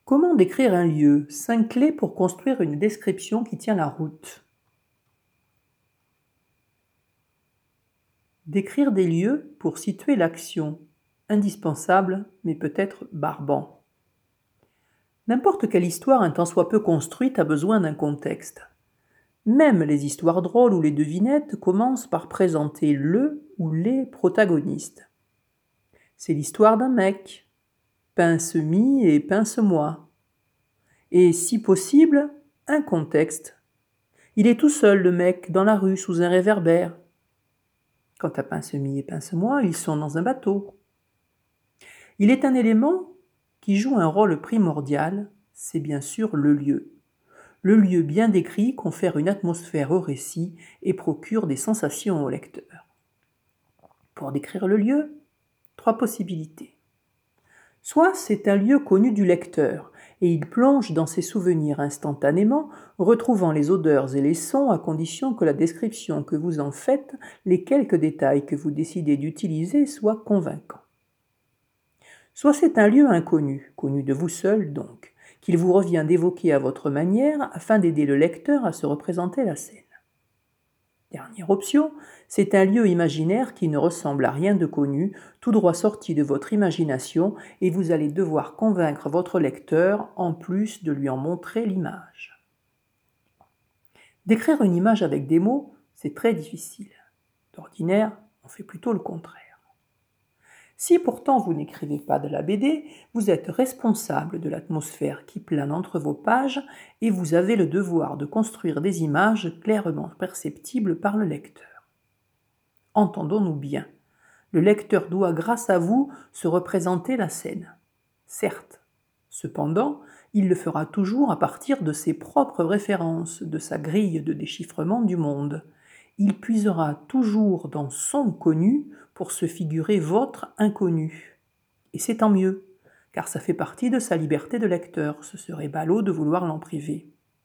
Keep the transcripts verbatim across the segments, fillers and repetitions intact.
Comment décrire un lieu? Cinq clés pour construire une description qui tient la route. Décrire des lieux pour situer l'action. Indispensable, mais peut-être barbant. N'importe quelle histoire un tant soit peu construite a besoin d'un contexte. Même les histoires drôles ou les devinettes commencent par présenter le ou les protagonistes. C'est l'histoire d'un mec. Pince-mi et pince-moi. Et si possible, un contexte. Il est tout seul, le mec, dans la rue, sous un réverbère. Quant à Pince-mi et Pince-moi, ils sont dans un bateau. Il est un élément qui joue un rôle primordial, c'est bien sûr le lieu. Le lieu bien décrit confère une atmosphère au récit et procure des sensations au lecteur. Pour décrire le lieu, trois possibilités. Soit c'est un lieu connu du lecteur, et il plonge dans ses souvenirs instantanément, retrouvant les odeurs et les sons à condition que la description que vous en faites, les quelques détails que vous décidez d'utiliser soient convaincants. Soit c'est un lieu inconnu, connu de vous seul donc, qu'il vous revient d'évoquer à votre manière afin d'aider le lecteur à se représenter la scène. Dernière option, c'est un lieu imaginaire qui ne ressemble à rien de connu, tout droit sorti de votre imagination, et vous allez devoir convaincre votre lecteur en plus de lui en montrer l'image. Décrire une image avec des mots, c'est très difficile. D'ordinaire, on fait plutôt le contraire. Si pourtant vous n'écrivez pas de la B D, vous êtes responsable de l'atmosphère qui plane entre vos pages et vous avez le devoir de construire des images clairement perceptibles par le lecteur. Entendons-nous bien, le lecteur doit, grâce à vous, se représenter la scène. Certes, cependant, il le fera toujours à partir de ses propres références, de sa grille de déchiffrement du monde. Il puisera toujours dans son connu pour se figurer votre inconnu. Et c'est tant mieux, car ça fait partie de sa liberté de lecteur, ce serait ballot de vouloir l'en priver.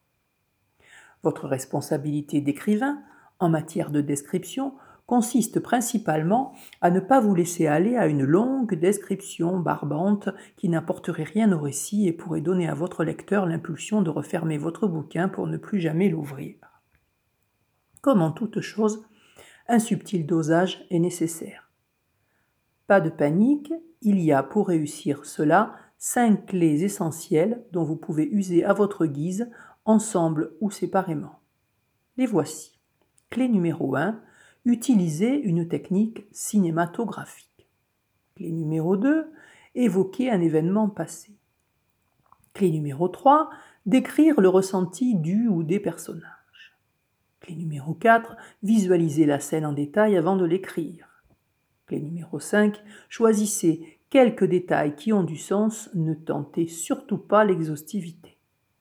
Votre responsabilité d'écrivain, en matière de description, consiste principalement à ne pas vous laisser aller à une longue description barbante qui n'apporterait rien au récit et pourrait donner à votre lecteur l'impulsion de refermer votre bouquin pour ne plus jamais l'ouvrir. Comme en toute chose, un subtil dosage est nécessaire. Pas de panique, il y a pour réussir cela cinq clés essentielles dont vous pouvez user à votre guise, ensemble ou séparément. Les voici. Clé numéro un, utilisez une technique cinématographique. Clé numéro deux, évoquer un événement passé. Clé numéro trois, décrire le ressenti du ou des personnages. Clé numéro quatre, visualisez la scène en détail avant de l'écrire. Clé numéro cinq, choisissez quelques détails qui ont du sens, ne tentez surtout pas l'exhaustivité.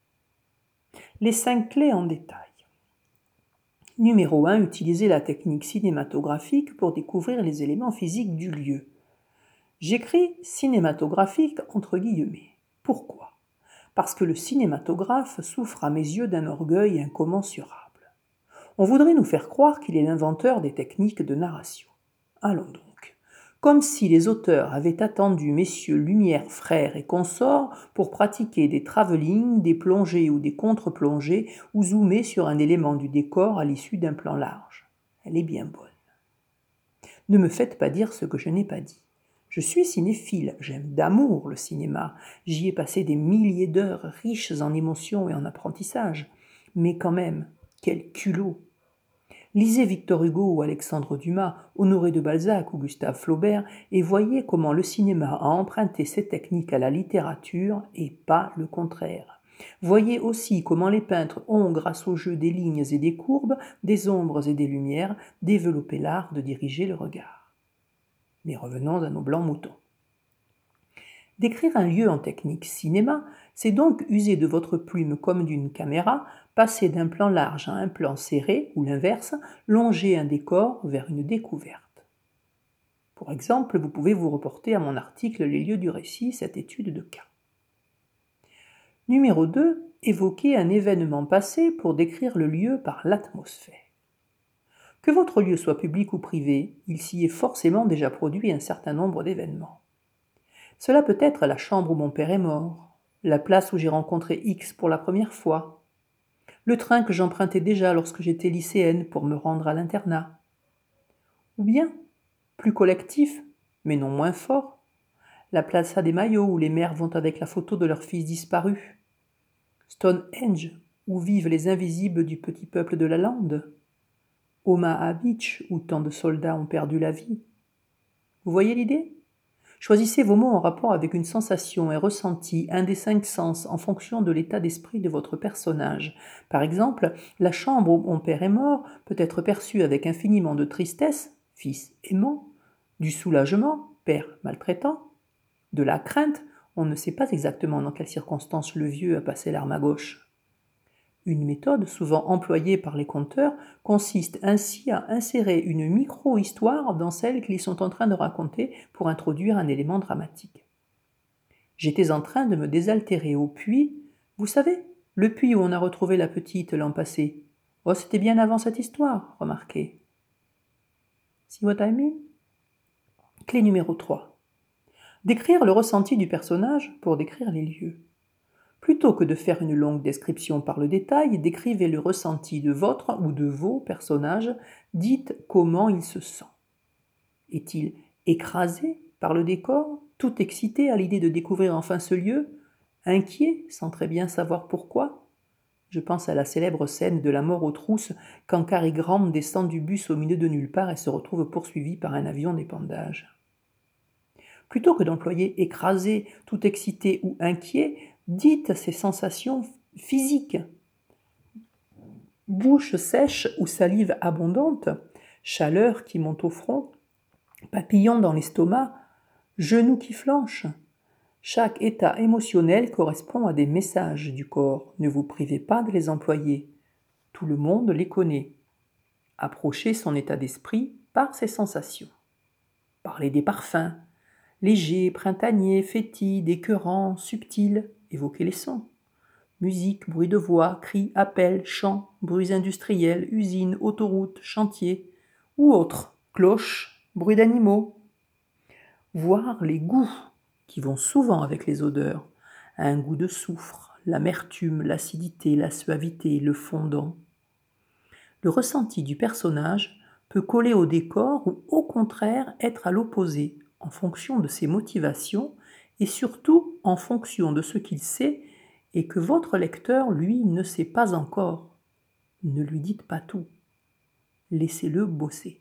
Les cinq clés en détail. Numéro un, utilisez la technique cinématographique pour découvrir les éléments physiques du lieu. J'écris cinématographique entre guillemets. Pourquoi ? Parce que le cinématographe souffre à mes yeux d'un orgueil incommensurable. On voudrait nous faire croire qu'il est l'inventeur des techniques de narration. Allons donc. Comme si les auteurs avaient attendu messieurs Lumière frères et consorts pour pratiquer des travelling, des plongées ou des contre-plongées ou zoomer sur un élément du décor à l'issue d'un plan large. Elle est bien bonne. Ne me faites pas dire ce que je n'ai pas dit. Je suis cinéphile, j'aime d'amour le cinéma, j'y ai passé des milliers d'heures riches en émotions et en apprentissage. Mais quand même, quel culot! Lisez Victor Hugo ou Alexandre Dumas, Honoré de Balzac ou Gustave Flaubert et voyez comment le cinéma a emprunté ces techniques à la littérature et pas le contraire. Voyez aussi comment les peintres ont, grâce au jeu des lignes et des courbes, des ombres et des lumières, développé l'art de diriger le regard. Mais revenons à nos blancs moutons. Décrire un lieu en technique cinéma, c'est donc user de votre plume comme d'une caméra, passer d'un plan large à un plan serré, ou l'inverse, longer un décor vers une découverte. Pour exemple, vous pouvez vous reporter à mon article « Les lieux du récit », cette étude de cas. Numéro deux, évoquer un événement passé pour décrire le lieu par l'atmosphère. Que votre lieu soit public ou privé, il s'y est forcément déjà produit un certain nombre d'événements. Cela peut être la chambre où mon père est mort, la place où j'ai rencontré X pour la première fois, le train que j'empruntais déjà lorsque j'étais lycéenne pour me rendre à l'internat. Ou bien, plus collectif, mais non moins fort, la Plaza de Mayo où les mères vont avec la photo de leur fils disparu, Stonehenge où vivent les invisibles du petit peuple de la lande, Omaha Beach où tant de soldats ont perdu la vie. Vous voyez l'idée ? Choisissez vos mots en rapport avec une sensation et ressenti, un des cinq sens, en fonction de l'état d'esprit de votre personnage. Par exemple, la chambre où mon père est mort peut être perçue avec infiniment de tristesse, fils aimant, du soulagement, père maltraitant, de la crainte, on ne sait pas exactement dans quelles circonstances le vieux a passé l'arme à gauche. Une méthode souvent employée par les conteurs consiste ainsi à insérer une micro-histoire dans celle qu'ils sont en train de raconter pour introduire un élément dramatique. J'étais en train de me désaltérer au puits, vous savez, le puits où on a retrouvé la petite l'an passé. Oh, c'était bien avant cette histoire, remarquez. See what I mean? Clé numéro trois. Décrire le ressenti du personnage pour décrire les lieux. Plutôt que de faire une longue description par le détail, décrivez le ressenti de votre ou de vos personnages, dites comment il se sent. Est-il écrasé par le décor, tout excité à l'idée de découvrir enfin ce lieu, inquiet, sans très bien savoir pourquoi? Je pense à la célèbre scène de la mort aux trousses quand Cary Grant descend du bus au milieu de nulle part et se retrouve poursuivi par un avion d'épandage. Plutôt que d'employer écrasé, tout excité ou inquiet, dites ces sensations physiques. Bouche sèche ou salive abondante, chaleur qui monte au front, papillon dans l'estomac, genoux qui flanchent. Chaque état émotionnel correspond à des messages du corps. Ne vous privez pas de les employer. Tout le monde les connaît. Approchez son état d'esprit par ses sensations. Parlez des parfums. Léger, printanier, fétide, écœurant, subtil, évoquez les sons. Musique, bruit de voix, cris, appels, chants, bruits industriels, usines, autoroutes, chantiers, ou autres, cloches, bruits d'animaux. Voir les goûts, qui vont souvent avec les odeurs, un goût de soufre, l'amertume, l'acidité, la suavité, le fondant. Le ressenti du personnage peut coller au décor ou au contraire être à l'opposé, en fonction de ses motivations et surtout en fonction de ce qu'il sait et que votre lecteur, lui, ne sait pas encore. Ne lui dites pas tout. Laissez-le bosser.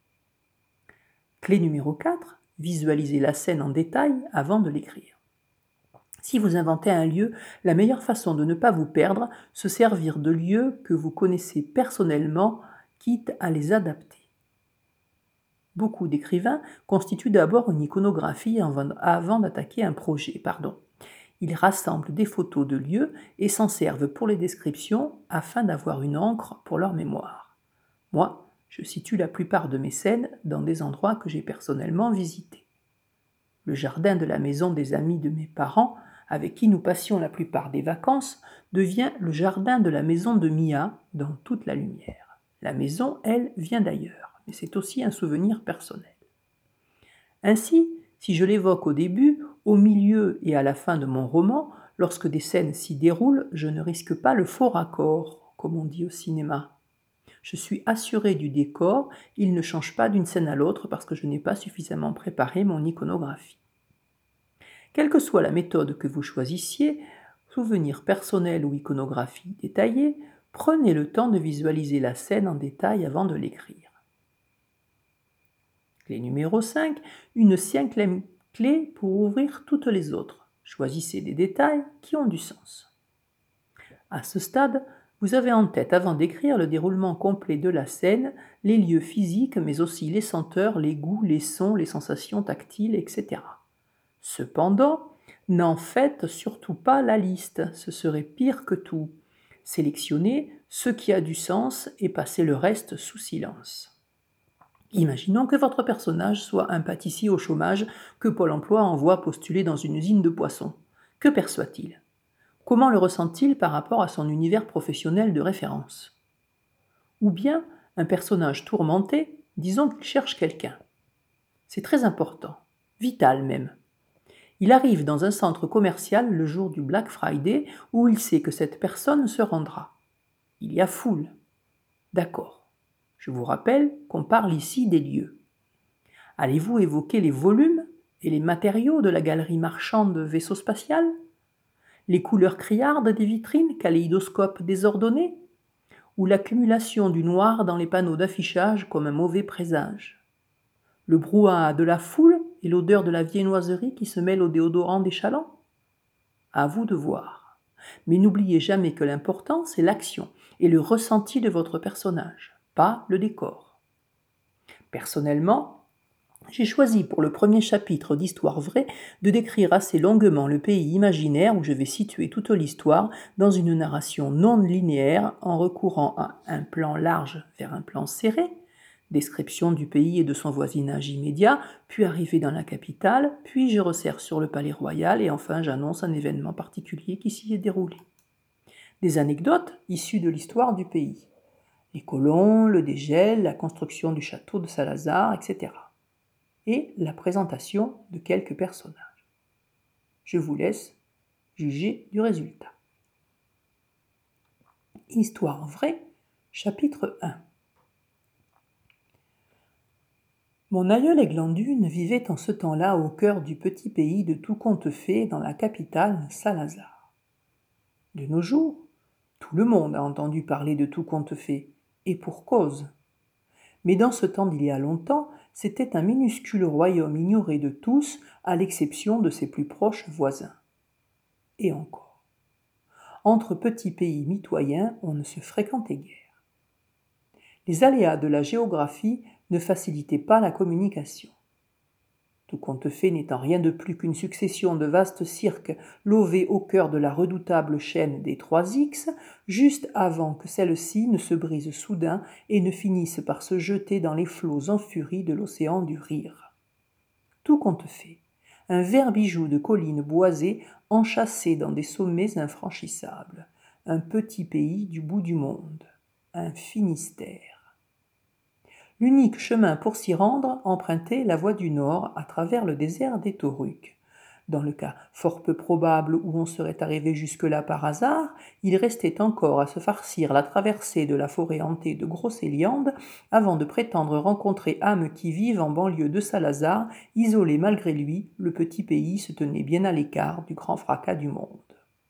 Clé numéro quatre, visualisez la scène en détail avant de l'écrire. Si vous inventez un lieu, la meilleure façon de ne pas vous perdre, se servir de lieux que vous connaissez personnellement, quitte à les adapter. Beaucoup d'écrivains constituent d'abord une iconographie avant d'attaquer un projet. Pardon. Ils rassemblent des photos de lieux et s'en servent pour les descriptions afin d'avoir une encre pour leur mémoire. Moi, je situe la plupart de mes scènes dans des endroits que j'ai personnellement visités. Le jardin de la maison des amis de mes parents, avec qui nous passions la plupart des vacances, devient le jardin de la maison de Mia dans toute la lumière. La maison, elle, vient d'ailleurs, mais c'est aussi un souvenir personnel. Ainsi, si je l'évoque au début, au milieu et à la fin de mon roman, lorsque des scènes s'y déroulent, je ne risque pas le faux raccord, comme on dit au cinéma. Je suis assuré du décor, il ne change pas d'une scène à l'autre parce que je n'ai pas suffisamment préparé mon iconographie. Quelle que soit la méthode que vous choisissiez, souvenir personnel ou iconographie détaillée, prenez le temps de visualiser la scène en détail avant de l'écrire. Clé numéro cinq, une cinquième clé pour ouvrir toutes les autres. Choisissez des détails qui ont du sens. À ce stade, vous avez en tête, avant d'écrire, le déroulement complet de la scène, les lieux physiques, mais aussi les senteurs, les goûts, les sons, les sensations tactiles, et cetera. Cependant, n'en faites surtout pas la liste, ce serait pire que tout. Sélectionnez ce qui a du sens et passez le reste sous silence. Imaginons que votre personnage soit un pâtissier au chômage que Pôle emploi envoie postuler dans une usine de poissons. Que perçoit-il ? Comment le ressent-il par rapport à son univers professionnel de référence ? Ou bien un personnage tourmenté, disons qu'il cherche quelqu'un. C'est très important, vital même. Il arrive dans un centre commercial le jour du Black Friday où il sait que cette personne se rendra. Il y a foule. D'accord. Je vous rappelle qu'on parle ici des lieux. Allez-vous évoquer les volumes et les matériaux de la galerie marchande de vaisseau spatial? Les couleurs criardes des vitrines, kaléidoscopes désordonnés? Ou l'accumulation du noir dans les panneaux d'affichage comme un mauvais présage? Le brouhaha de la foule et l'odeur de la viennoiserie qui se mêle au déodorant des chalands? À vous de voir. Mais n'oubliez jamais que l'important, c'est l'action et le ressenti de votre personnage, pas le décor. Personnellement, j'ai choisi pour le premier chapitre d'Histoire vraie de décrire assez longuement le pays imaginaire où je vais situer toute l'histoire dans une narration non linéaire en recourant à un plan large vers un plan serré, description du pays et de son voisinage immédiat, puis arriver dans la capitale, puis je resserre sur le palais royal et enfin j'annonce un événement particulier qui s'y est déroulé. Des anecdotes issues de l'histoire du pays. Les colons, le dégel, la construction du château de Salazar, et cetera. Et la présentation de quelques personnages. Je vous laisse juger du résultat. Histoire vraie, chapitre un. Mon aïeul Aiglandune vivait en ce temps-là au cœur du petit pays de tout conte fait dans la capitale Salazar. De nos jours, tout le monde a entendu parler de tout conte fait, et pour cause. Mais dans ce temps d'il y a longtemps, c'était un minuscule royaume ignoré de tous, à l'exception de ses plus proches voisins. Et encore. Entre petits pays mitoyens, on ne se fréquentait guère. Les aléas de la géographie ne facilitaient pas la communication. Tout conte fait n'étant rien de plus qu'une succession de vastes cirques lovés au cœur de la redoutable chaîne des trois X, juste avant que celle-ci ne se brise soudain et ne finisse par se jeter dans les flots en furie de l'océan du rire. Tout conte fait, un vert bijou de collines boisées enchâssées dans des sommets infranchissables, un petit pays du bout du monde, un Finistère. L'unique chemin pour s'y rendre empruntait la voie du nord à travers le désert des Taurucs. Dans le cas fort peu probable où on serait arrivé jusque-là par hasard, il restait encore à se farcir la traversée de la forêt hantée de Brocéliande avant de prétendre rencontrer âmes qui vivent en banlieue de Salazar, isolé malgré lui, le petit pays se tenait bien à l'écart du grand fracas du monde.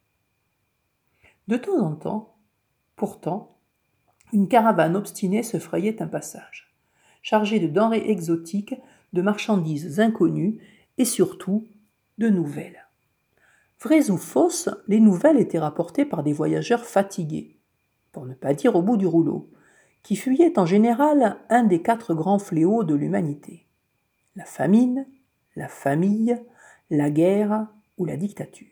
De temps en temps, pourtant, une caravane obstinée se frayait un passage, chargée de denrées exotiques, de marchandises inconnues et surtout de nouvelles. Vraies ou fausses, les nouvelles étaient rapportées par des voyageurs fatigués, pour ne pas dire au bout du rouleau, qui fuyaient en général un des quatre grands fléaux de l'humanité, la famine, la famille, la guerre ou la dictature.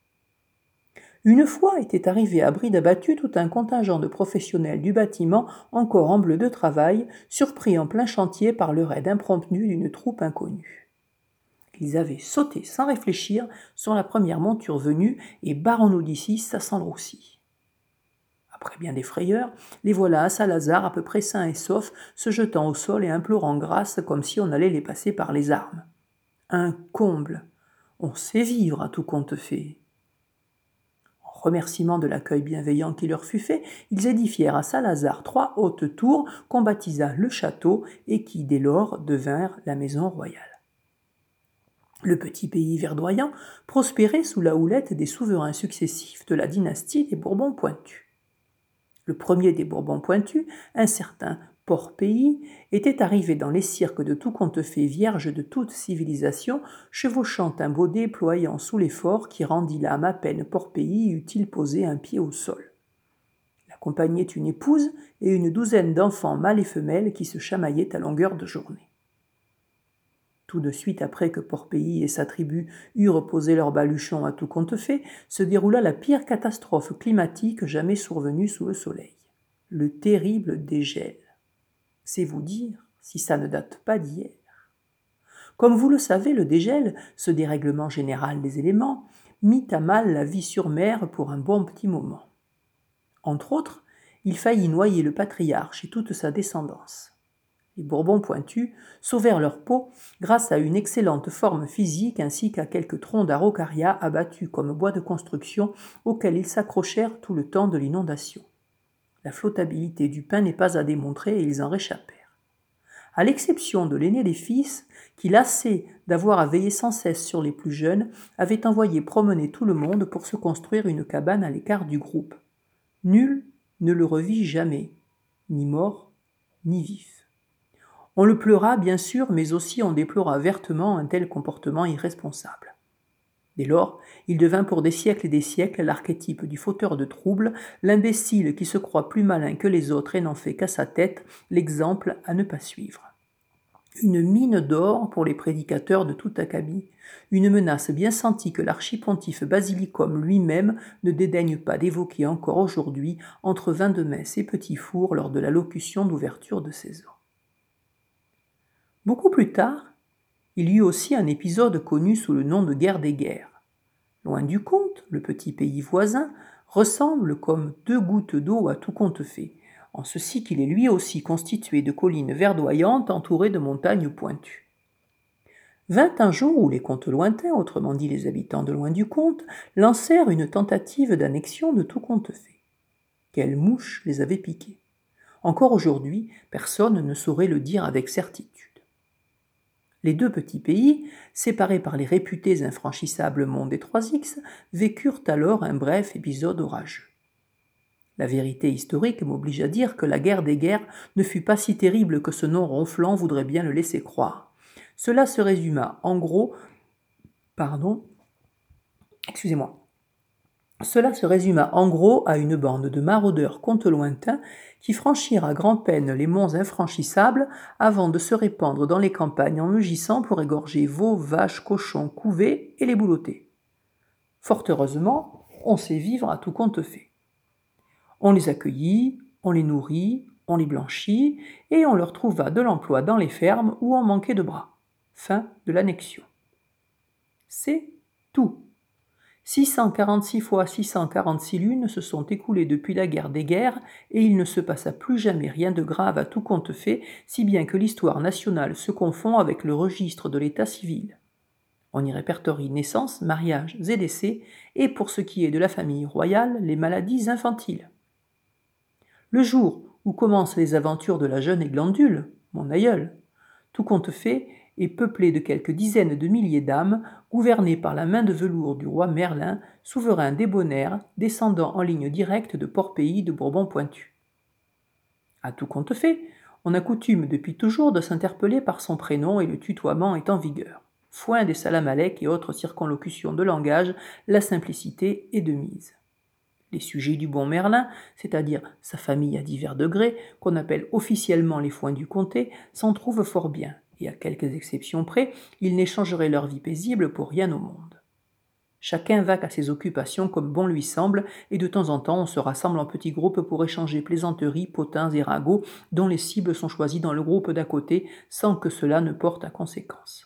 Une fois était arrivé à bride abattue tout un contingent de professionnels du bâtiment encore en bleu de travail, surpris en plein chantier par le raid impromptu d'une troupe inconnue. Ils avaient sauté sans réfléchir sur la première monture venue et barrons-nous d'ici, ça sent le roussi. Après bien des frayeurs, les voilà à Salazar à peu près sains et saufs, se jetant au sol et implorant grâce comme si on allait les passer par les armes. Un comble. On sait vivre à tout compte fait. Remerciement de l'accueil bienveillant qui leur fut fait, ils édifièrent à Salazar trois hautes tours qu'on baptisa le château et qui, dès lors, devinrent la maison royale. Le petit pays verdoyant prospérait sous la houlette des souverains successifs de la dynastie des Bourbons-Pointus. Le premier des Bourbons-Pointus, un certain Port-Pays, était arrivé dans les cirques de tout conte fait vierge de toute civilisation, chevauchant un baudet ployant sous l'effort qui rendit l'âme à peine Port-Pays eût-il posé un pied au sol. L'accompagnait une épouse et une douzaine d'enfants mâles et femelles qui se chamaillaient à longueur de journée. Tout de suite après que Port-Pays et sa tribu eurent posé leurs baluchons à tout compte fait, se déroula la pire catastrophe climatique jamais survenue sous le soleil. Le terrible dégel. C'est vous dire si ça ne date pas d'hier. Comme vous le savez, le dégel, ce dérèglement général des éléments, mit à mal la vie sur mer pour un bon petit moment. Entre autres, il faillit noyer le patriarche et toute sa descendance. Les Bourbons pointus sauvèrent leur peau grâce à une excellente forme physique ainsi qu'à quelques troncs d'araucaria abattus comme bois de construction auxquels ils s'accrochèrent tout le temps de l'inondation. La flottabilité du pain n'est pas à démontrer et ils en réchappèrent. À l'exception de l'aîné des fils, qui, lassé d'avoir à veiller sans cesse sur les plus jeunes, avait envoyé promener tout le monde pour se construire une cabane à l'écart du groupe. Nul ne le revit jamais, ni mort, ni vif. On le pleura, bien sûr, mais aussi on déplora vertement un tel comportement irresponsable. Dès lors, il devint pour des siècles et des siècles l'archétype du fauteur de troubles, l'imbécile qui se croit plus malin que les autres et n'en fait qu'à sa tête, l'exemple à ne pas suivre. Une mine d'or pour les prédicateurs de tout acabit, une menace bien sentie que l'archipontife Basilicome lui-même ne dédaigne pas d'évoquer encore aujourd'hui entre vin de messe et petit four lors de la locution d'ouverture de saison. Beaucoup plus tard, il y eut aussi un épisode connu sous le nom de guerre des guerres. Loin du compte, le petit pays voisin ressemble comme deux gouttes d'eau à tout compte fait, en ceci qu'il est lui aussi constitué de collines verdoyantes entourées de montagnes pointues. Vint un jour où les comtes lointains, autrement dit les habitants de loin du comte, lancèrent une tentative d'annexion de tout compte fait. Quelle mouche les avait piqués? Encore aujourd'hui, personne ne saurait le dire avec certitude. Les deux petits pays, séparés par les réputés infranchissables monts des trois X, vécurent alors un bref épisode orageux. La vérité historique m'oblige à dire que la guerre des guerres ne fut pas si terrible que ce nom ronflant voudrait bien le laisser croire. Cela se résuma en gros, pardon, excusez-moi, Cela se résuma en gros à une bande de maraudeurs comtes lointains qui franchirent à grand-peine les monts infranchissables avant de se répandre dans les campagnes en mugissant pour égorger veaux, vaches, cochons, couvées et les boulotter. Fort heureusement, on sait vivre à tout compte fait. On les accueillit, on les nourrit, on les blanchit, et on leur trouva de l'emploi dans les fermes où on manquait de bras. Fin de l'annexion. C'est tout. six cent quarante-six fois six cent quarante-six lunes se sont écoulées depuis la guerre des guerres, et il ne se passa plus jamais rien de grave à tout compte fait, si bien que l'histoire nationale se confond avec le registre de l'état civil. On y répertorie naissances, mariages et décès, et pour ce qui est de la famille royale, les maladies infantiles. Le jour où commencent les aventures de la jeune Glandule, mon aïeul, tout compte fait, est peuplé de quelques dizaines de milliers d'âmes, gouvernées par la main de velours du roi Merlin, souverain débonnaire, descendant en ligne directe de Port-Pays de Bourbon pointu. À tout compte fait, on a coutume depuis toujours de s'interpeller par son prénom et le tutoiement est en vigueur. Foin des salamalek et autres circonlocutions de langage, la simplicité est de mise. Les sujets du bon Merlin, c'est-à-dire sa famille à divers degrés, qu'on appelle officiellement les foins du comté, s'en trouvent fort bien, et à quelques exceptions près, ils n'échangeraient leur vie paisible pour rien au monde. Chacun vaque à ses occupations comme bon lui semble, et de temps en temps on se rassemble en petits groupes pour échanger plaisanteries, potins et ragots, dont les cibles sont choisies dans le groupe d'à côté, sans que cela ne porte à conséquence.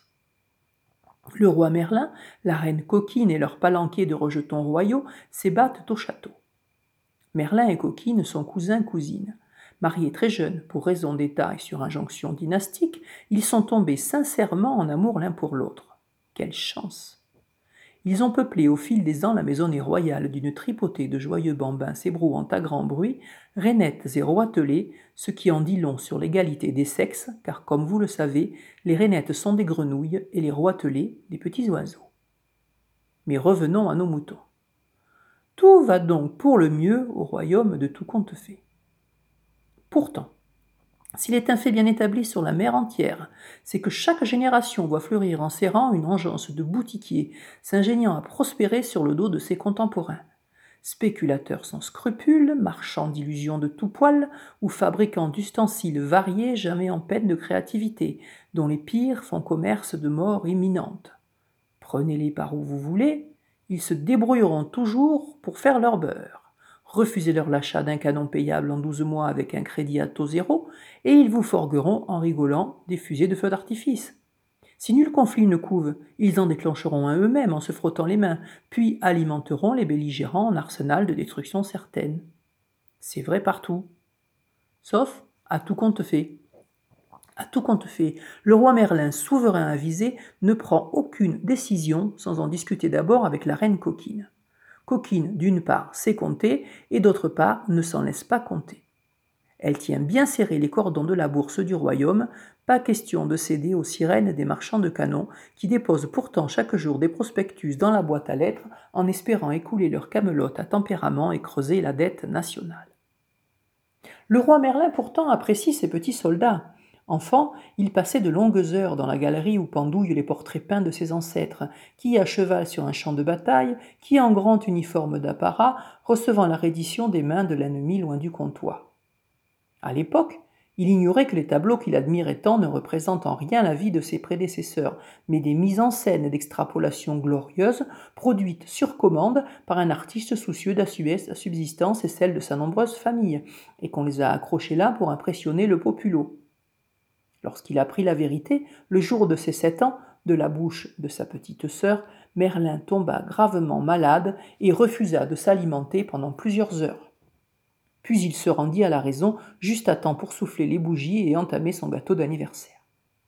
Le roi Merlin, la reine Coquine et leurs palanqués de rejetons royaux s'ébattent au château. Merlin et Coquine sont cousins-cousines. Mariés très jeunes pour raison d'état et sur injonction dynastique, ils sont tombés sincèrement en amour l'un pour l'autre. Quelle chance! Ils ont peuplé au fil des ans la maisonnée royale d'une tripotée de joyeux bambins s'ébrouant à grand bruit, rainettes et roitelets, ce qui en dit long sur l'égalité des sexes, car comme vous le savez, les rainettes sont des grenouilles et les roitelets des petits oiseaux. Mais revenons à nos moutons. Tout va donc pour le mieux au royaume de tout compte fait. Pourtant, s'il est un fait bien établi sur la mer entière, c'est que chaque génération voit fleurir en ses rangs une engeance de boutiquiers, s'ingéniant à prospérer sur le dos de ses contemporains. Spéculateurs sans scrupules, marchands d'illusions de tout poil, ou fabricants d'ustensiles variés jamais en peine de créativité, dont les pires font commerce de mort imminente. Prenez-les par où vous voulez, ils se débrouilleront toujours pour faire leur beurre. Refusez-leur l'achat d'un canon payable en douze mois avec un crédit à taux zéro, et ils vous forgueront en rigolant des fusées de feu d'artifice. Si nul conflit ne couve, ils en déclencheront un eux-mêmes en se frottant les mains, puis alimenteront les belligérants en arsenal de destruction certaine. C'est vrai partout. Sauf à tout compte fait. À tout compte fait, le roi Merlin, souverain avisé, ne prend aucune décision sans en discuter d'abord avec la reine Coquine. Coquine, d'une part, sait compter, et d'autre part, ne s'en laisse pas compter. Elle tient bien serré les cordons de la bourse du royaume, pas question de céder aux sirènes des marchands de canons, qui déposent pourtant chaque jour des prospectus dans la boîte à lettres en espérant écouler leur camelote à tempérament et creuser la dette nationale. Le roi Merlin pourtant apprécie ses petits soldats. Enfant, il passait de longues heures dans la galerie où pendouillent les portraits peints de ses ancêtres, qui à cheval sur un champ de bataille, qui en grand uniforme d'apparat, recevant la reddition des mains de l'ennemi loin du comptoir. À l'époque, il ignorait que les tableaux qu'il admirait tant ne représentent en rien la vie de ses prédécesseurs, mais des mises en scène d'extrapolation glorieuses produites sur commande par un artiste soucieux d'assurer sa subsistance et celle de sa nombreuse famille, et qu'on les a accrochés là pour impressionner le populo. Lorsqu'il apprit la vérité, le jour de ses sept ans, de la bouche de sa petite sœur, Merlin tomba gravement malade et refusa de s'alimenter pendant plusieurs heures. Puis il se rendit à la raison, juste à temps pour souffler les bougies et entamer son gâteau d'anniversaire.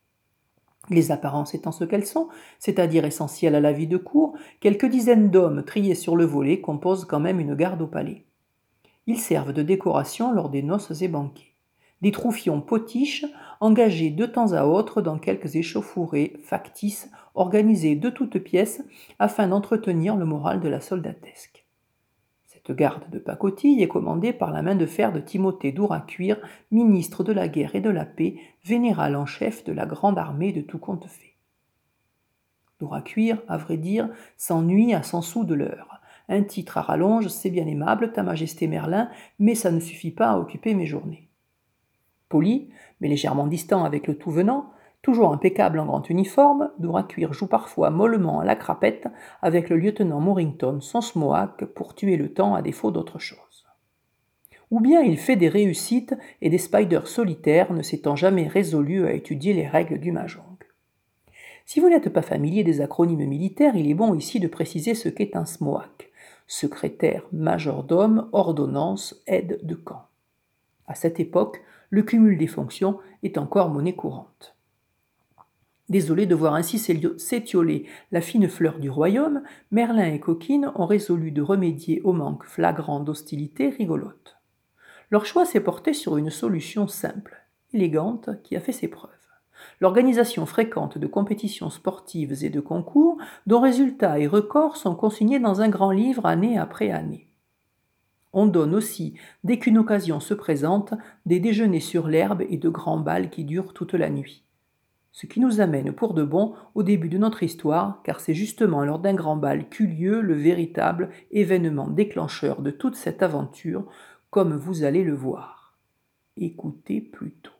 Les apparences étant ce qu'elles sont, c'est-à-dire essentielles à la vie de cour, quelques dizaines d'hommes triés sur le volet composent quand même une garde au palais. Ils servent de décoration lors des noces et banquets. Des troufions potiches, engagés de temps à autre dans quelques échauffourées factices organisées de toutes pièces afin d'entretenir le moral de la soldatesque. Cette garde de pacotille est commandée par la main de fer de Timothée d'Ouracuir, ministre de la guerre et de la paix, vénéral en chef de la grande armée de tout compte fait. D'Ouracuir, à vrai dire, s'ennuie à cent sous de l'heure. Un titre à rallonge, c'est bien aimable, ta majesté Merlin, mais ça ne suffit pas à occuper mes journées. Poli, mais légèrement distant avec le tout venant, toujours impeccable en grand uniforme, D'Ouracuir joue parfois mollement à la crapette avec le lieutenant Morrington, son smohack, pour tuer le temps à défaut d'autre chose. Ou bien il fait des réussites et des spiders solitaires, ne s'étant jamais résolu à étudier les règles du mahjong. Si vous n'êtes pas familier des acronymes militaires, il est bon ici de préciser ce qu'est un smohack. Secrétaire, majordome, ordonnance, aide de camp. À cette époque, le cumul des fonctions est encore monnaie courante. Désolé de voir ainsi s'étioler la fine fleur du royaume, Merlin et Coquine ont résolu de remédier au manque flagrant d'hostilité rigolote. Leur choix s'est porté sur une solution simple, élégante, qui a fait ses preuves. L'organisation fréquente de compétitions sportives et de concours, dont résultats et records sont consignés dans un grand livre année après année. On donne aussi, dès qu'une occasion se présente, des déjeuners sur l'herbe et de grands bals qui durent toute la nuit. Ce qui nous amène pour de bon au début de notre histoire, car c'est justement lors d'un grand bal qu'eut lieu le véritable événement déclencheur de toute cette aventure, comme vous allez le voir. Écoutez plutôt.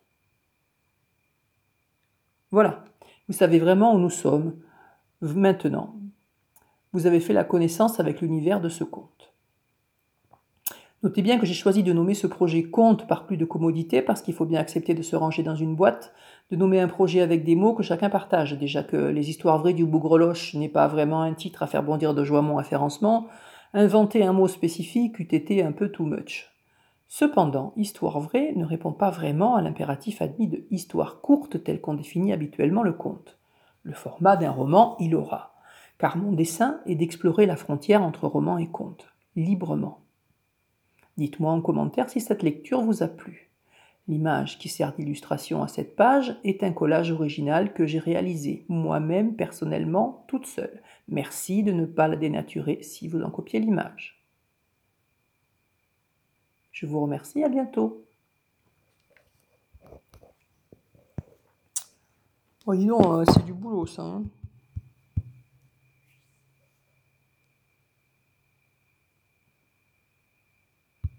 Voilà, vous savez vraiment où nous sommes. Maintenant, vous avez fait la connaissance avec l'univers de ce conte. Notez bien que j'ai choisi de nommer ce projet conte par plus de commodité, parce qu'il faut bien accepter de se ranger dans une boîte, de nommer un projet avec des mots que chacun partage. Déjà que les histoires vraies du Bougreloche n'est pas vraiment un titre à faire bondir de joie mon référencement, inventer un mot spécifique eût été un peu too much. Cependant, histoire vraie ne répond pas vraiment à l'impératif admis de histoire courte tel qu'on définit habituellement le conte. Le format d'un roman, il aura, car mon dessein est d'explorer la frontière entre roman et conte, librement. Dites-moi en commentaire si cette lecture vous a plu. L'image qui sert d'illustration à cette page est un collage original que j'ai réalisé moi-même personnellement toute seule. Merci de ne pas la dénaturer si vous en copiez l'image. Je vous remercie, à bientôt. Oh dis donc, c'est du boulot ça, hein.